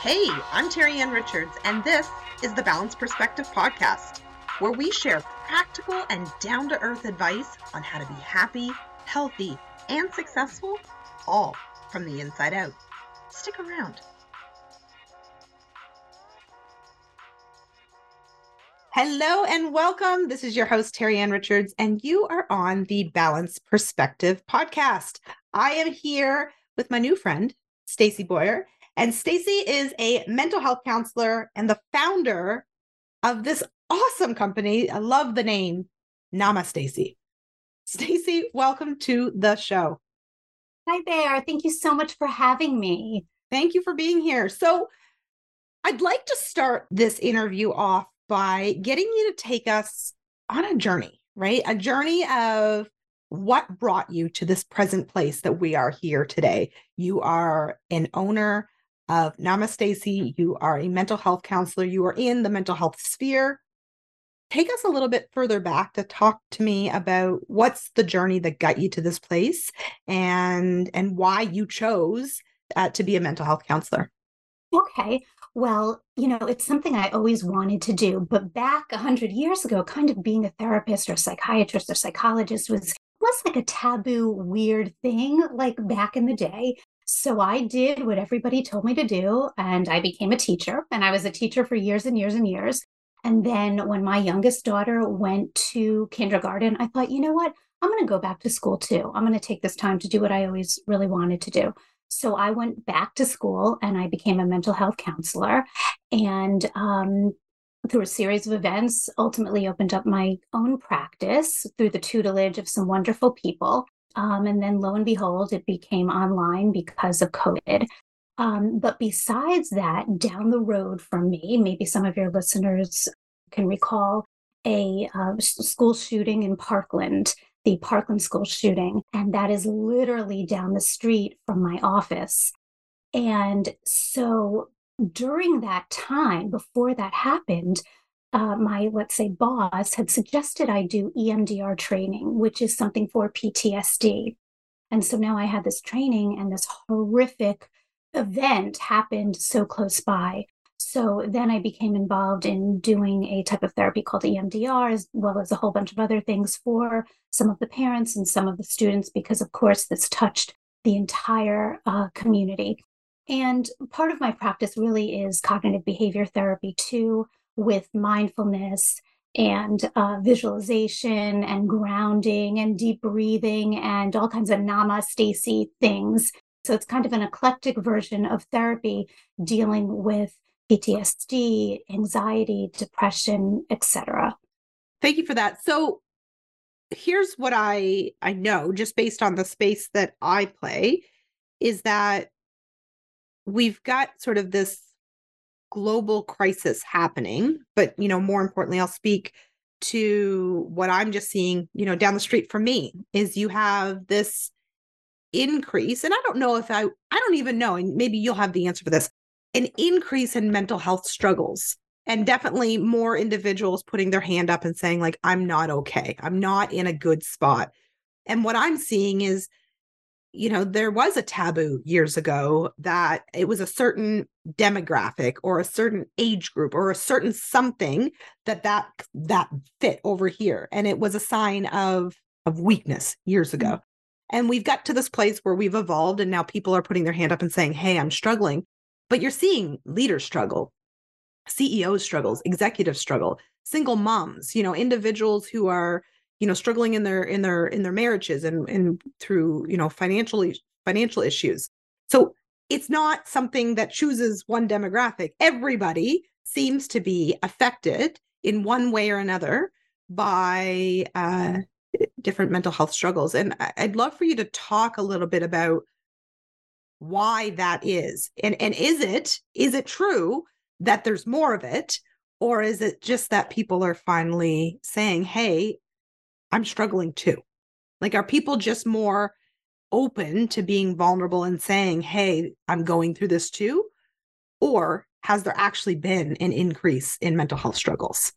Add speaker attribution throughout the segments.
Speaker 1: Hey, I'm Terry Ann Richards, and this is the Balanced Perspective Podcast, where we share practical and down-to-earth advice on how to be happy, healthy, and successful, all from the inside out. Stick around. Hello and welcome. This is your host, Terry Ann Richards, and you are on the Balanced Perspective Podcast. I am here with my new friend, Stacey Boyer. And Stacey is a mental health counselor and the founder of this awesome company. I love the name, Namastacey. Stacey, welcome to the show.
Speaker 2: Hi there. Thank you so much for having me.
Speaker 1: Thank you for being here. So I'd like to start this interview off by getting you to take us on a journey, right? A journey of what brought you to this present place that we are here today. You are an owner of Namastacey. You are a mental health counselor. You are in the mental health sphere. Take us a little bit further back to talk to me about what's the journey that got you to this place and why you chose to be a mental health counselor.
Speaker 2: Okay. Well, it's something I always wanted to do, but back 100 years ago, kind of being a therapist or psychiatrist or psychologist was like a taboo, weird thing, like back in the day. So I did what everybody told me to do, and I became a teacher, and I was a teacher for years and years and years. And then when my youngest daughter went to kindergarten, I thought, you know what? I'm going to go back to school too. I'm going to take this time to do what I always really wanted to do. So I went back to school and I became a mental health counselor. And through a series of events, ultimately opened up my own practice through the tutelage of some wonderful people. And then lo and behold, it became online because of COVID. But besides that, down the road from me, maybe some of your listeners can recall a school shooting in Parkland, the Parkland school shooting. And that is literally down the street from my office. And so during that time, before that happened, my, let's say, boss had suggested I do EMDR training, which is something for PTSD. And so now I had this training and this horrific event happened so close by. So then I became involved in doing a type of therapy called EMDR, as well as a whole bunch of other things for some of the parents and some of the students, because of course this touched the entire community. And part of my practice really is cognitive behavior therapy too, with mindfulness and visualization and grounding and deep breathing and all kinds of Namastacey things. So it's kind of an eclectic version of therapy dealing with PTSD, anxiety, depression, etc.
Speaker 1: Thank you for that. So here's what I know, just based on the space that I play, is that we've got sort of this global crisis happening, but, more importantly, I'll speak to what I'm just seeing, down the street from me is you have this increase. And I don't know if I don't even know, and maybe you'll have the answer for this, an increase in mental health struggles and definitely more individuals putting their hand up and saying like, I'm not okay. I'm not in a good spot. And what I'm seeing is, there was a taboo years ago that it was a certain demographic or a certain age group or a certain something that fit over here. And it was a sign of weakness years ago. Mm-hmm. And we've got to this place where we've evolved and now people are putting their hand up and saying, hey, I'm struggling. But you're seeing leaders struggle, CEOs struggles, executives struggle, single moms, individuals who are struggling in their marriages and through, financial issues. So it's not something that chooses one demographic. Everybody seems to be affected in one way or another by different mental health struggles. And I'd love for you to talk a little bit about why that is. And is it true that there's more of it? Or is it just that people are finally saying, hey, I'm struggling too? Like, are people just more open to being vulnerable and saying, hey, I'm going through this too? Or has there actually been an increase in mental health struggles?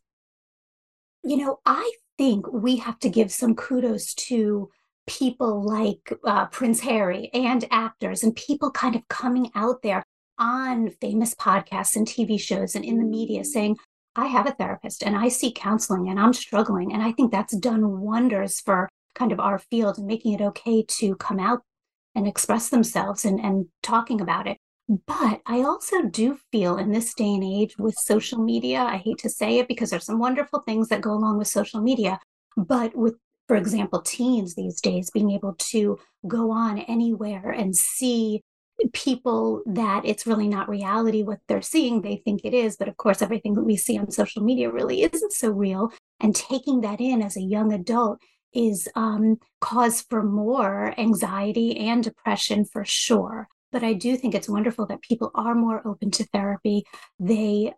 Speaker 2: I think we have to give some kudos to people like Prince Harry and actors and people kind of coming out there. on famous podcasts and TV shows and in the media saying, I have a therapist and I seek counseling and I'm struggling. And I think that's done wonders for kind of our field and making it okay to come out and express themselves and talking about it. But I also do feel in this day and age with social media, I hate to say it because there's some wonderful things that go along with social media, but with, for example, teens these days being able to go on anywhere and see people that it's really not reality what they're seeing. They think it is, but of course, everything that we see on social media really isn't so real. And taking that in as a young adult is cause for more anxiety and depression for sure. But I do think it's wonderful that people are more open to therapy. They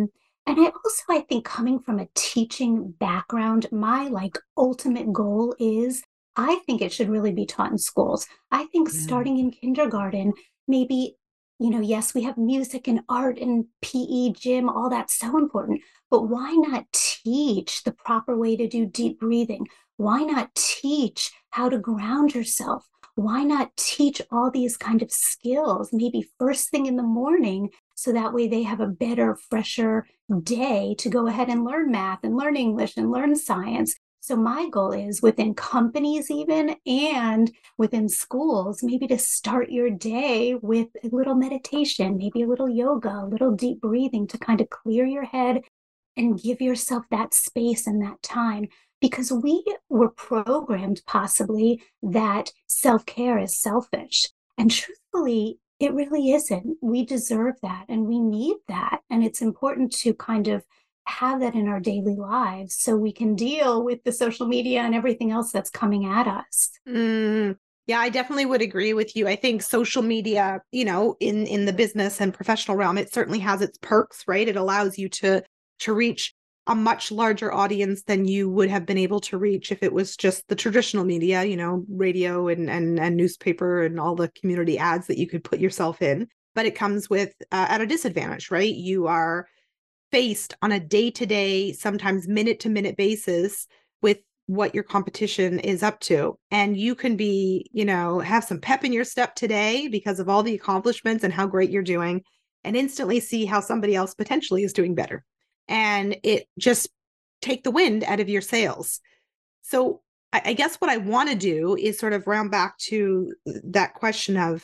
Speaker 2: and I think coming from a teaching background, my like ultimate goal is I think it should really be taught in schools. I think
Speaker 1: Mm.
Speaker 2: starting in kindergarten, maybe, yes, we have music and art and PE, gym, all that's so important. But why not teach the proper way to do deep breathing? Why not teach how to ground yourself? Why not teach all these kind of skills, maybe first thing in the morning, so that way they have a better, fresher day to go ahead and learn math and learn English and learn science. So my goal is within companies even and within schools, maybe to start your day with a little meditation, maybe a little yoga, a little deep breathing to kind of clear your head and give yourself that space and that time because we were programmed possibly that self-care is selfish. And truthfully, it really isn't. We deserve that and we need that. And it's important to kind of have that in our daily lives so we can deal with the social media and everything else that's coming at us.
Speaker 1: Mm, yeah, I definitely would agree with you. I think social media, in the business and professional realm, it certainly has its perks, right? It allows you to reach a much larger audience than you would have been able to reach if it was just the traditional media, radio and newspaper and all the community ads that you could put yourself in. But it comes with at a disadvantage, right? You are faced on a day-to-day, sometimes minute-to-minute basis with what your competition is up to. And you can be, have some pep in your step today because of all the accomplishments and how great you're doing, and instantly see how somebody else potentially is doing better. And it just take the wind out of your sails. So I guess what I want to do is sort of round back to that question of,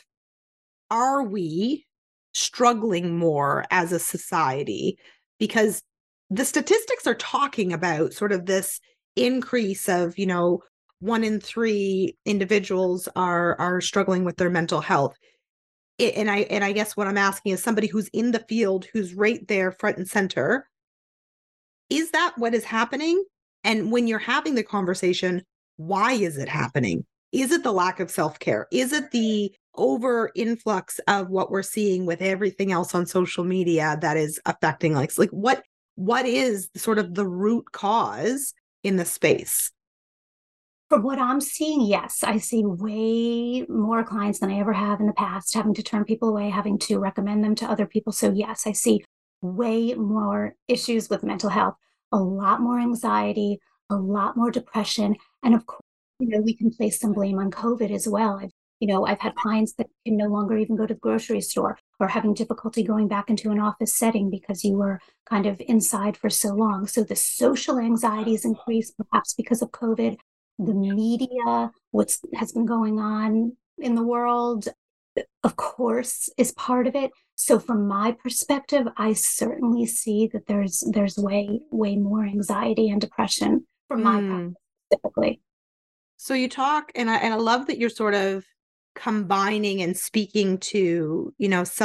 Speaker 1: are we struggling more as a society? Because the statistics are talking about sort of this increase of, 1 in 3 individuals are struggling with their mental health. And I guess what I'm asking is somebody who's in the field, who's right there front and center, is that what is happening? And when you're having the conversation, why is it happening? Is it the lack of self-care? Is it the over influx of what we're seeing with everything else on social media that is affecting like what is sort of the root cause in the space?
Speaker 2: From what I'm seeing, yes, I see way more clients than I ever have in the past, having to turn people away, having to recommend them to other people. So, yes, I see way more issues with mental health, a lot more anxiety, a lot more depression. And of course, we can place some blame on COVID as well. I've had clients that can no longer even go to the grocery store or having difficulty going back into an office setting because you were kind of inside for so long. So the social anxiety is increased, perhaps because of COVID, the media, what has been going on in the world, of course, is part of it. So from my perspective, I certainly see that there's way more anxiety and depression from my
Speaker 1: Mm.
Speaker 2: practice specifically.
Speaker 1: So you talk, and I love that you're sort of combining and speaking to,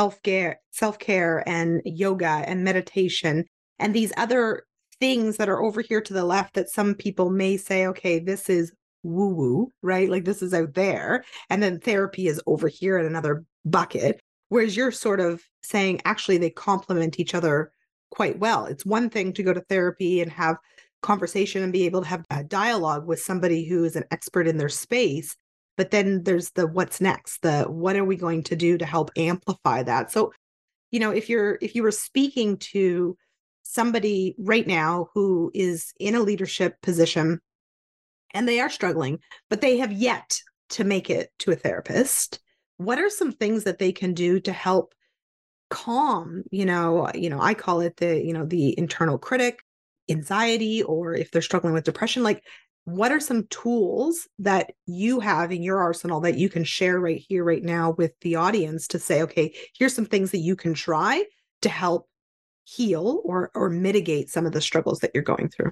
Speaker 1: self-care and yoga and meditation and these other things that are over here to the left that some people may say, okay, this is woo woo, right? Like this is out there. And then therapy is over here in another bucket. Whereas you're sort of saying, actually, they complement each other quite well. It's one thing to go to therapy and have conversation and be able to have a dialogue with somebody who is an expert in their space. But then there's the what's next, the what are we going to do to help amplify that? So, if you were speaking to somebody right now who is in a leadership position and they are struggling, but they have yet to make it to a therapist, what are some things that they can do to help calm, I call it the internal critic, anxiety, or if they're struggling with depression, like what are some tools that you have in your arsenal that you can share right here, right now with the audience to say, okay, here's some things that you can try to help heal or mitigate some of the struggles that you're going through.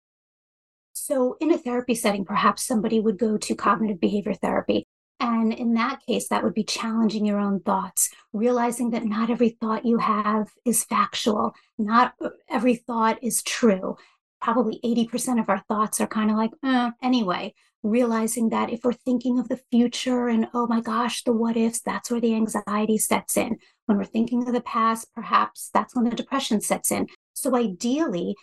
Speaker 2: So, in a therapy setting, perhaps somebody would go to cognitive behavior therapy. And in that case, that would be challenging your own thoughts, realizing that not every thought you have is factual, not every thought is true. Probably 80% of our thoughts are kind of like, anyway. Realizing that if we're thinking of the future and, oh my gosh, the what ifs, that's where the anxiety sets in. When we're thinking of the past, perhaps that's when the depression sets in. So ideally,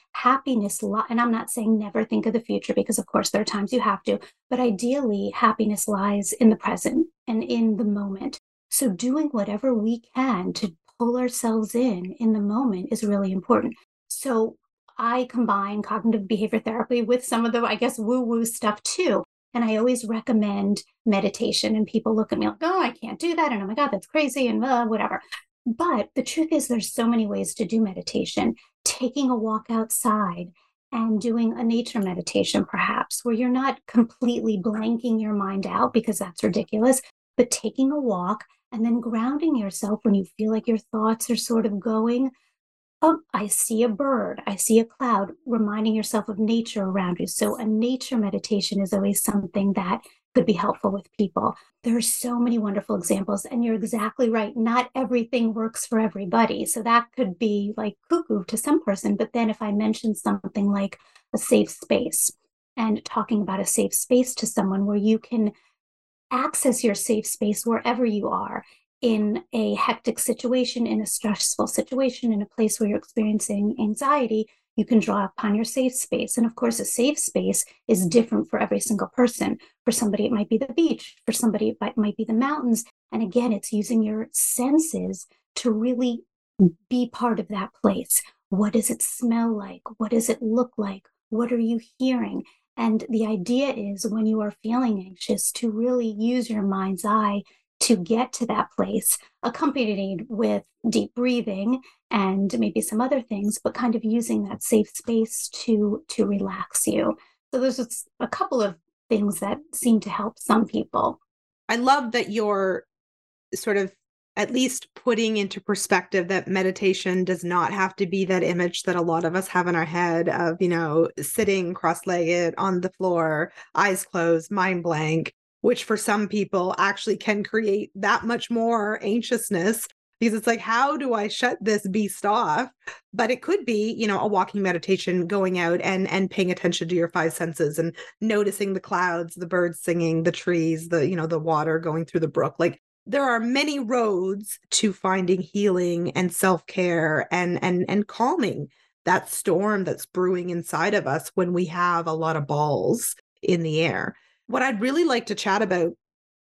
Speaker 2: and I'm not saying never think of the future because, of course, there are times you have to, but ideally, happiness lies in the present and in the moment. So doing whatever we can to pull ourselves in the moment is really important. So I combine cognitive behavior therapy with some of the, I guess, woo woo stuff too. And I always recommend meditation. And people look at me like, oh, I can't do that. And oh my God, that's crazy and whatever. But the truth is, there's so many ways to do meditation. Taking a walk outside and doing a nature meditation, perhaps, where you're not completely blanking your mind out because that's ridiculous, but taking a walk and then grounding yourself when you feel like your thoughts are sort of going, oh, I see a bird, I see a cloud, reminding yourself of nature around you. So, a nature meditation is always something that could be helpful with people. There are so many wonderful examples, and you're exactly right. Not everything works for everybody. So, that could be like cuckoo to some person. But then, if I mention something like a safe space and talking about a safe space to someone where you can access your safe space wherever you are in a hectic situation, in a stressful situation, in a place where you're experiencing anxiety, you can draw upon your safe space. And of course, a safe space is different for every single person. For somebody, it might be the beach. For somebody, it might be the mountains. And again, it's using your senses to really be part of that place. What does it smell like? What does it look like? What are you hearing? And the idea is when you are feeling anxious to really use your mind's eye to get to that place, accompanied with deep breathing and maybe some other things, but kind of using that safe space to relax you. So there's just a couple of things that seem to help some people.
Speaker 1: I love that you're sort of at least putting into perspective that meditation does not have to be that image that a lot of us have in our head of, sitting cross-legged on the floor, eyes closed, mind blank, which for some people actually can create that much more anxiousness because it's like, how do I shut this beast off? But it could be, a walking meditation, going out and paying attention to your five senses and noticing the clouds, the birds singing, the trees, the water going through the brook. Like, there are many roads to finding healing and self-care and calming that storm that's brewing inside of us when we have a lot of balls in the air. What I'd really like to chat about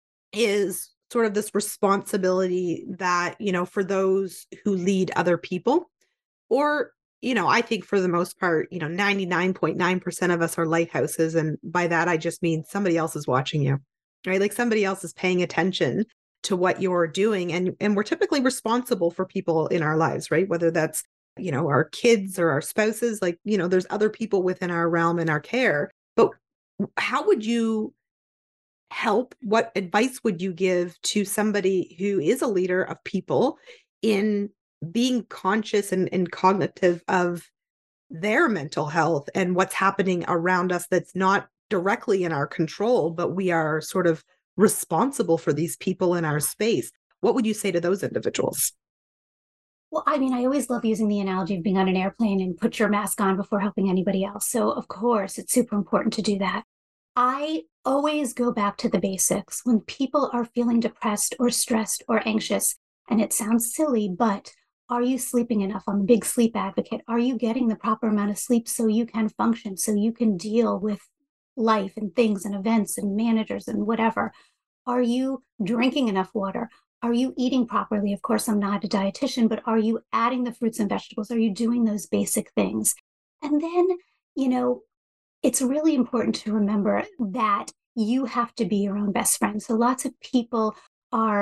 Speaker 1: is sort of this responsibility that, for those who lead other people, or, I think for the most part, 99.9% of us are lighthouses. And by that, I just mean somebody else is watching you, right? Like somebody else is paying attention to what you're doing. And we're typically responsible for people in our lives, right? Whether that's, our kids or our spouses, like, there's other people within our realm and our care. But how would you help? What advice would you give to somebody who is a leader of people in being conscious and cognitive of their mental health and what's happening around us that's not directly in our control, but we are sort of responsible for these people in our space? What would you say to those individuals?
Speaker 2: Well, I mean, I always love using the analogy of being on an airplane and put your mask on before helping anybody else. So, of course, it's super important to do that. I always go back to the basics when people are feeling depressed or stressed or anxious. And it sounds silly, but are you sleeping enough? I'm a big sleep advocate. Are you getting the proper amount of sleep so you can function, so you can deal with life and things and events and managers and whatever? Are you drinking enough water? Are you eating properly? Of course, I'm not a dietitian, but are you adding the fruits and vegetables? Are you doing those basic things? And then, you know, it's really important to remember that you have to be your own best friend. So lots of people are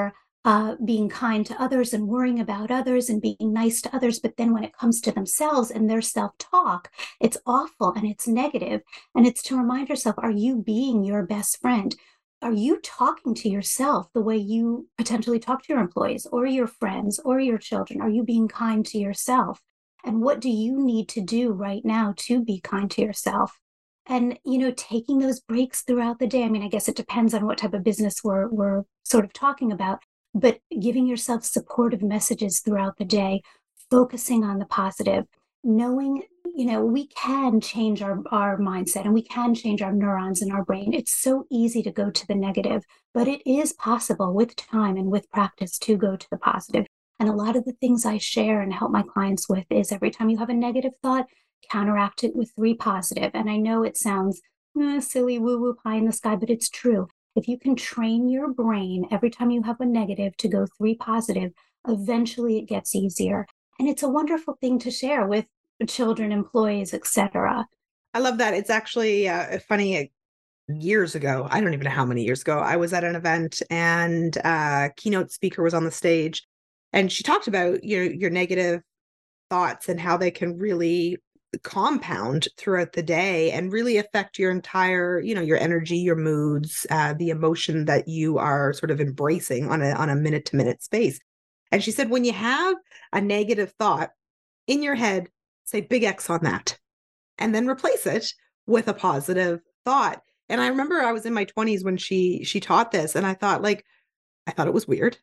Speaker 2: being kind to others and worrying about others and being nice to others. But then when it comes to themselves and their self-talk, it's awful and it's negative. And it's to remind yourself, are you being your best friend? Are you talking to yourself the way you potentially talk to your employees or your friends or your children? Are you being kind to yourself? And what do you need to do right now to be kind to yourself? And, taking those breaks throughout the day. I mean, I guess it depends on what type of business we're sort of talking about, but giving yourself supportive messages throughout the day, focusing on the positive, knowing, we can change our mindset and we can change our neurons in our brain. It's so easy to go to the negative, but it is possible with time and with practice to go to the positive. And a lot of the things I share and help my clients with is every time you have a negative thought, counteract it with 3 positive. And I know it sounds silly, woo woo, pie in the sky, but it's true. If you can train your brain every time you have a negative to go 3 positive, eventually it gets easier. And it's a wonderful thing to share with children, employees, etc.
Speaker 1: I love that. It's actually funny. Years ago, I don't even know how many years ago, I was at an event and a keynote speaker was on the stage, and she talked about your negative thoughts and how they can really compound throughout the day and really affect your entire, your energy, your moods, the emotion that you are sort of embracing on a minute to minute space. And she said, when you have a negative thought in your head, say big X on that, and then replace it with a positive thought. And I remember I was in my 20s when she taught this, and I thought it was weird.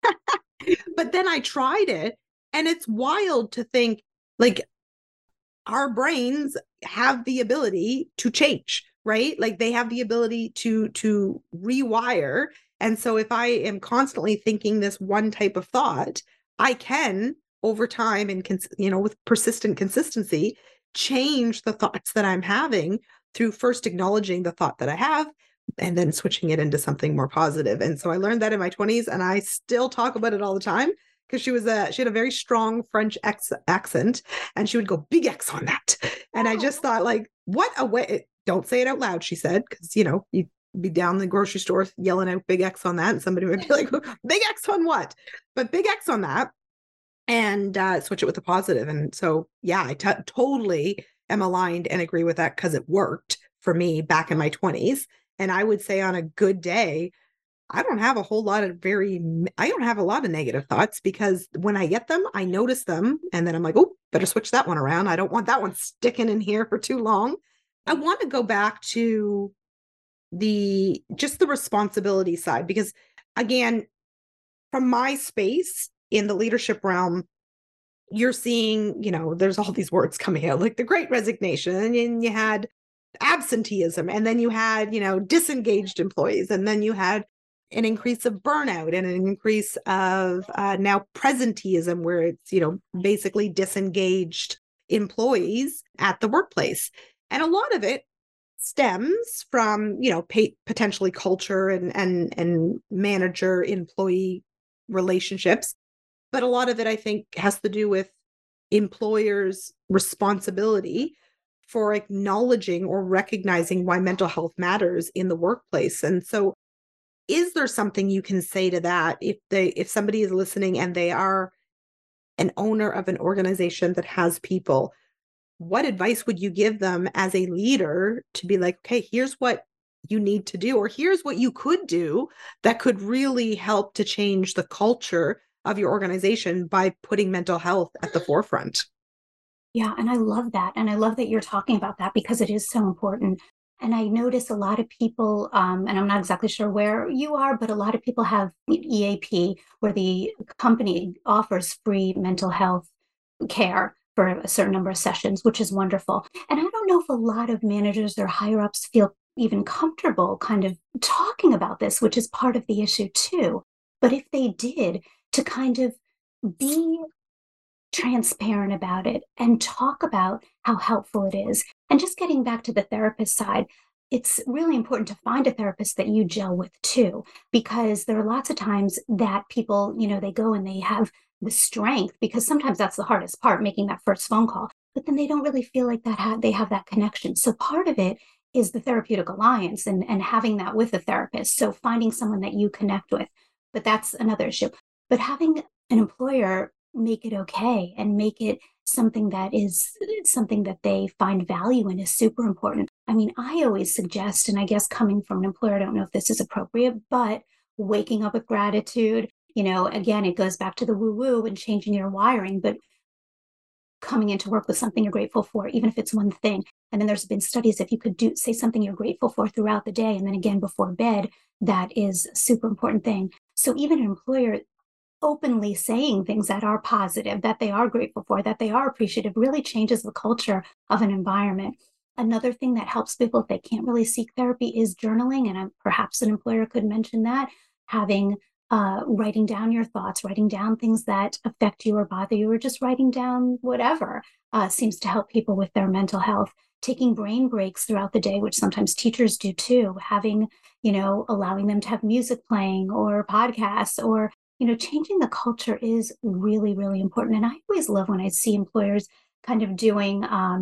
Speaker 1: But then I tried it, and it's wild to think like our brains have the ability to change, right? Like they have the ability to rewire. And so if I am constantly thinking this one type of thought, I can over time and with persistent consistency change the thoughts that I'm having through first acknowledging the thought that I have and then switching it into something more positive. And so I learned that in my 20s, and I still talk about it all the time because she had a very strong French accent, and she would go big X on that. And I just thought, like, what a way, don't say it out loud, she said, because you'd be down the grocery store yelling out big X on that, and somebody would be like, big X on what? But big X on that, and switch it with a positive. And so, yeah, I totally am aligned and agree with that because it worked for me back in my 20s. And I would say on a good day, I don't have a lot of negative thoughts, because when I get them, I notice them. And then I'm like, oh, better switch that one around. I don't want that one sticking in here for too long. I want to go back to the responsibility side, because again, from my space in the leadership realm, you're seeing, there's all these words coming out like the Great Resignation, and then you had absenteeism, and then you had, disengaged employees, and then you had an increase of burnout and an increase of now presenteeism, where it's, basically disengaged employees at the workplace. And a lot of it stems from, potentially culture and manager employee relationships. But a lot of it, I think, has to do with employers' responsibility for acknowledging or recognizing why mental health matters in the workplace. And so, is there something you can say to that if somebody is listening and they are an owner of an organization that has people? What advice would you give them as a leader to be like, okay, here's what you need to do, or here's what you could do that could really help to change the culture of your organization by putting mental health at the forefront?
Speaker 2: Yeah, and I love that. And I love that you're talking about that because it is so important. And I notice a lot of people, and I'm not exactly sure where you are, but a lot of people have EAP, where the company offers free mental health care for a certain number of sessions, which is wonderful. And I don't know if a lot of managers or higher ups feel even comfortable kind of talking about this, which is part of the issue too. But if they did, to kind of be transparent about it and talk about how helpful it is. And just getting back to the therapist side, it's really important to find a therapist that you gel with too, because there are lots of times that people, they go and they have the strength, because sometimes that's the hardest part, making that first phone call, but then they don't really feel like they have that connection. So part of it is the therapeutic alliance and having that with a therapist. So finding someone that you connect with. but that's another issue. But having an employer make it okay and make it something that is something that they find value in is super important. I mean, I always suggest, and I guess coming from an employer, I don't know if this is appropriate, but waking up with gratitude, again, it goes back to the woo woo and changing your wiring, but coming into work with something you're grateful for, even if it's one thing. And then there's been studies, if you could say something you're grateful for throughout the day and then again before bed, that is a super important thing. So even an employer openly saying things that are positive, that they are grateful for, that they are appreciative, really changes the culture of an environment. Another thing that helps people if they can't really seek therapy is journaling. And perhaps an employer could mention that, having writing down your thoughts, writing down things that affect you or bother you, or just writing down whatever seems to help people with their mental health. Taking brain breaks throughout the day, which sometimes teachers do too, having, allowing them to have music playing or podcasts, or changing the culture is really, really important. And I always love when I see employers kind of doing,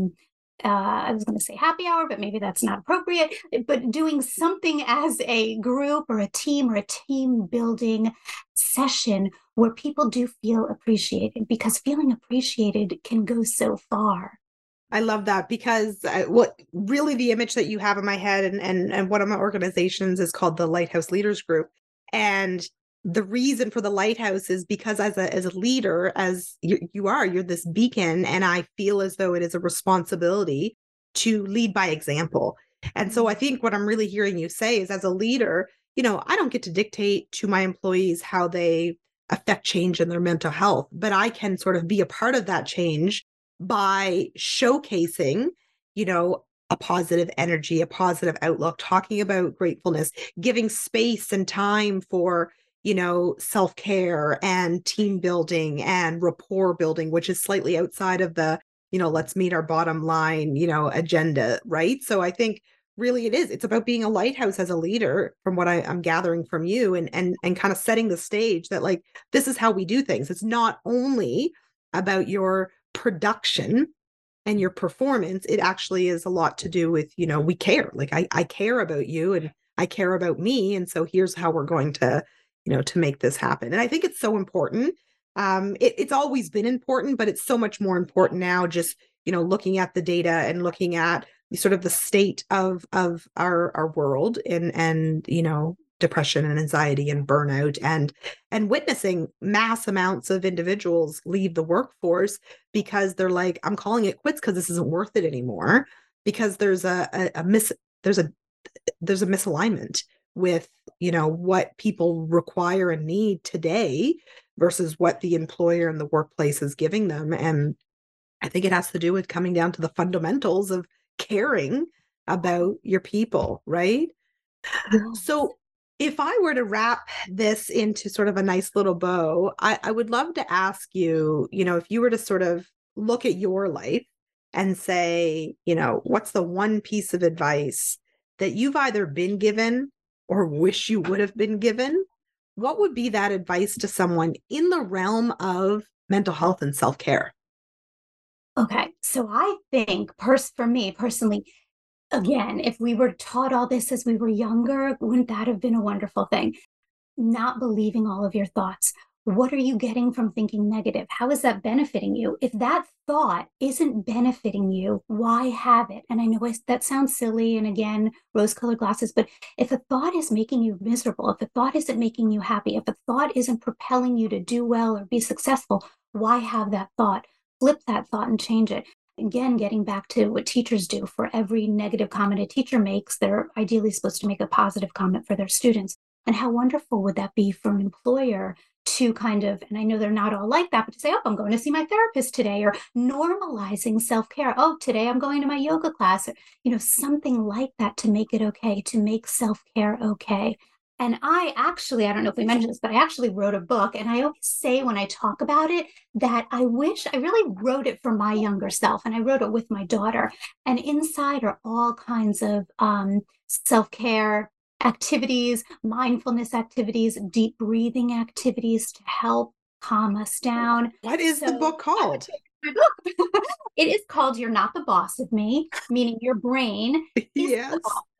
Speaker 2: I was going to say happy hour, but maybe that's not appropriate, but doing something as a group or a team building session where people do feel appreciated, because feeling appreciated can go so far.
Speaker 1: I love that, because what really the image that you have in my head, and one of my organizations is called the Lighthouse Leaders Group. And the reason for the lighthouse is because as a leader, as you're this beacon, and I feel as though it is a responsibility to lead by example. And so I think what I'm really hearing you say is, as a leader, I don't get to dictate to my employees how they affect change in their mental health, but I can sort of be a part of that change by showcasing, a positive energy, a positive outlook, talking about gratefulness, giving space and time for, self-care and team building and rapport building, which is slightly outside of the, let's meet our bottom line, agenda, right? So I think really it's about being a lighthouse as a leader, from what I'm gathering from you, and kind of setting the stage that, like, this is how we do things. It's not only about your production and your performance. It actually is a lot to do with, we care. Like, I care about you and I care about me. And so here's how we're going to, to make this happen. And I think it's so important. It's always been important, but it's so much more important now, just, looking at the data and looking at sort of the state of our world, and depression and anxiety and burnout, and witnessing mass amounts of individuals leave the workforce because they're like, I'm calling it quits because this isn't worth it anymore, because there's a misalignment with what people require and need today versus what the employer and the workplace is giving them. And I think it has to do with coming down to the fundamentals of caring about your people, right? So if I were to wrap this into sort of a nice little bow, I would love to ask you, if you were to sort of look at your life and say, what's the one piece of advice that you've either been given or wish you would have been given? What would be that advice to someone in the realm of mental health and self-care?
Speaker 2: Okay, so I think, for me personally, again, if we were taught all this as we were younger, wouldn't that have been a wonderful thing? Not believing all of your thoughts. What are you getting from thinking negative? How is that benefiting you? If that thought isn't benefiting you, why have it? And I know that sounds silly, and again, rose-colored glasses, but if a thought is making you miserable, if a thought isn't making you happy, if a thought isn't propelling you to do well or be successful, why have that thought? Flip that thought and change it. Again, getting back to what teachers do, for every negative comment a teacher makes, they're ideally supposed to make a positive comment for their students. And how wonderful would that be for an employer to kind of, and I know they're not all like that, but to say, oh, I'm going to see my therapist today, or normalizing self-care. Oh, today I'm going to my yoga class, or, something like that, to make it okay, to make self-care okay. And I don't know if we mentioned this, but I actually wrote a book. And I always say when I talk about it that I wish I really wrote it for my younger self. And I wrote it with my daughter. And inside are all kinds of self-care activities, mindfulness activities, deep breathing activities to help calm us down.
Speaker 1: What is the book called?
Speaker 2: It is called You're Not the Boss of Me, meaning your brain is
Speaker 1: Yes.
Speaker 2: the boss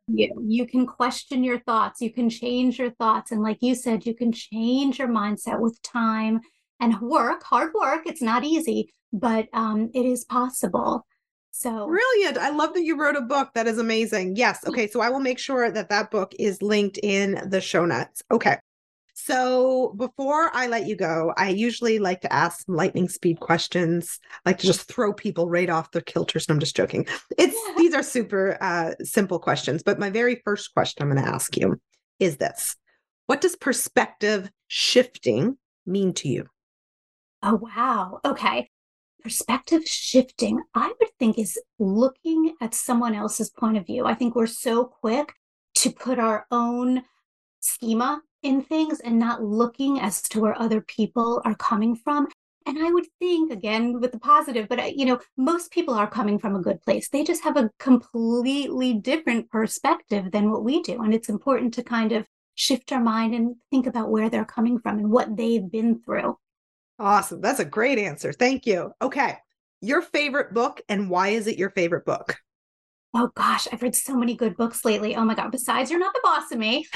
Speaker 2: You can question your thoughts, you can change your thoughts. And like you said, you can change your mindset with time and hard work. It's not easy, but it is possible. So
Speaker 1: Brilliant. I love that you wrote a book. That is amazing. Yes. Okay. So I will make sure that that book is linked in the show notes. Okay. So before I let you go, I usually like to ask some lightning speed questions, like to just throw people right off their kilters. No, I'm just joking. These are super simple questions. But my very first question I'm going to ask you is this: what does perspective shifting mean to you?
Speaker 2: oh wow. Okay. Perspective shifting, I would think, is looking at someone else's point of view. I think we're so quick to put our own schema in things and not looking as to where other people are coming from. And I would think, again, with the positive, but most people are coming from a good place. They just have a completely different perspective than what we do. And it's important to kind of shift our mind and think about where they're coming from and what they've been through.
Speaker 1: Awesome. That's a great answer. Thank you. Okay. Your favorite book, and why is it your favorite book?
Speaker 2: Oh gosh, I've read so many good books lately. Oh my God. Besides You're Not the Boss of Me.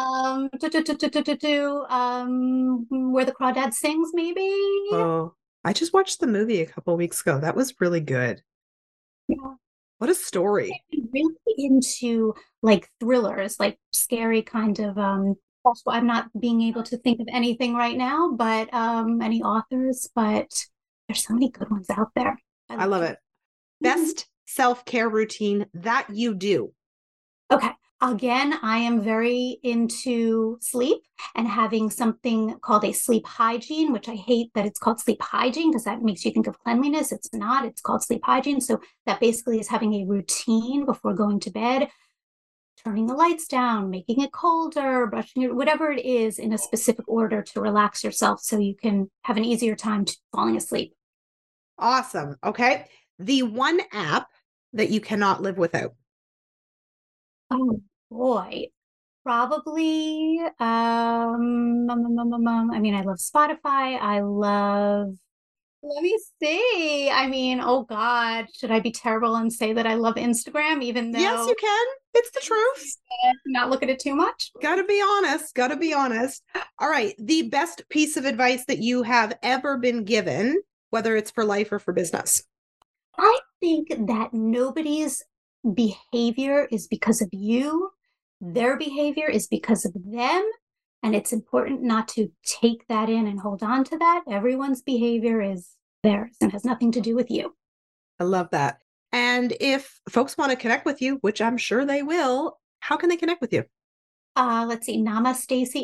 Speaker 2: Where the Crawdad Sings, maybe.
Speaker 1: Oh, I just watched the movie a couple weeks ago. That was really good.
Speaker 2: Yeah.
Speaker 1: What a story.
Speaker 2: I'm really into like thrillers, like scary kind of also I'm not being able to think of anything right now, but any authors, but there's so many good ones out there.
Speaker 1: I love it. Best self-care routine that you do?
Speaker 2: Okay. Again, I am very into sleep and having something called a sleep hygiene, which I hate that it's called sleep hygiene because that makes you think of cleanliness. It's not, it's called sleep hygiene. So that basically is having a routine before going to bed, turning the lights down, making it colder, brushing it, whatever it is in a specific order to relax yourself so you can have an easier time falling asleep.
Speaker 1: Awesome. Okay. The one app that you cannot live without?
Speaker 2: Oh boy. Probably, I mean, I love Spotify. Let me see. I mean, oh God, should I be terrible and say that I love Instagram, even
Speaker 1: Yes,
Speaker 2: though
Speaker 1: you can. It's the truth.
Speaker 2: not look at it too much?
Speaker 1: Gotta be honest. Gotta be honest. All right. The best piece of advice that you have ever been given, whether it's for life or for business?
Speaker 2: I think that nobody's behavior is because of you. Their behavior is because of them. And it's important not to take that in and hold on to that. Everyone's behavior is theirs and has nothing to do with you.
Speaker 1: I love that. And if folks want to connect with you, which I'm sure they will, how can they connect with you?
Speaker 2: Let's see, Namastacie,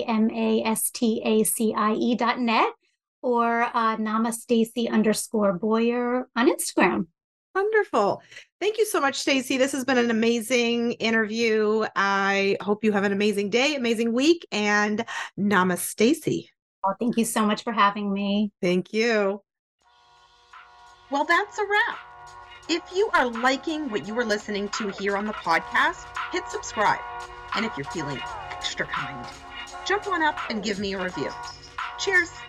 Speaker 2: NAMASTACIE.net or Namastacie_Boyer on Instagram.
Speaker 1: Wonderful. Thank you so much, Stacey. This has been an amazing interview. I hope you have an amazing day, amazing week, and Namastacie.
Speaker 2: Oh, thank you so much for having me.
Speaker 1: Thank you. Well, that's a wrap. If you are liking what you are listening to here on the podcast, hit subscribe. And if you're feeling extra kind, jump on up and give me a review. Cheers.